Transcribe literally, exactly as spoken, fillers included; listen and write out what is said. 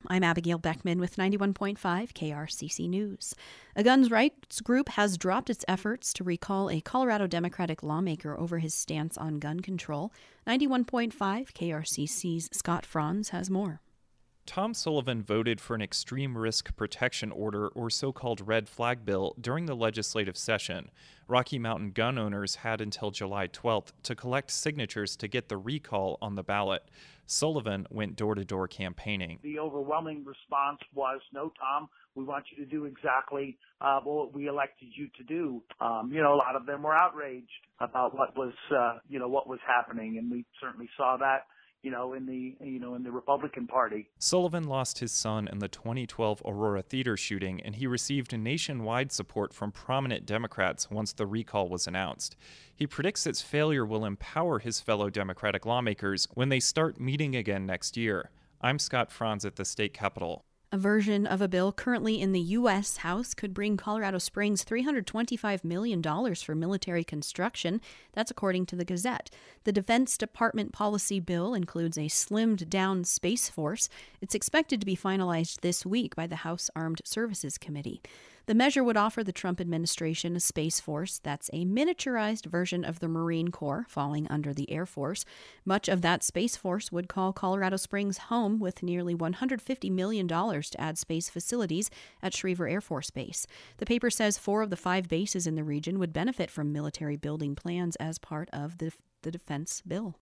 I'm Abigail Beckman with ninety-one point five K R C C News. A guns rights group has dropped its efforts to recall a Colorado Democratic lawmaker over his stance on gun control. ninety-one point five K R C C's Scott Franz has more. Tom Sullivan voted for an extreme risk protection order, or so-called red flag bill, during the legislative session. Rocky Mountain gun owners had until July twelfth to collect signatures to get the recall on the ballot. Sullivan went door-to-door campaigning. The overwhelming response was, no, Tom, we want you to do exactly uh, what we elected you to do. Um, you know, a lot of them were outraged about what was, uh, you know, what was happening, and we certainly saw that, you know, in the, you know, in the Republican Party. Sullivan lost his son in the twenty twelve Aurora Theater shooting, and he received nationwide support from prominent Democrats once the recall was announced. He predicts its failure will empower his fellow Democratic lawmakers when they start meeting again next year. I'm Scott Franz at the state capitol. A version of a bill currently in the U S House could bring Colorado Springs three hundred twenty-five million dollars for military construction. That's according to the Gazette. The Defense Department policy bill includes a slimmed-down Space Force. It's expected to be finalized this week by the House Armed Services Committee. The measure would offer the Trump administration a Space Force that's a miniaturized version of the Marine Corps, falling under the Air Force. Much of that Space Force would call Colorado Springs home, with nearly one hundred fifty million dollars to add space facilities at Schriever Air Force Base. The paper says four of the five bases in the region would benefit from military building plans as part of the, the defense bill.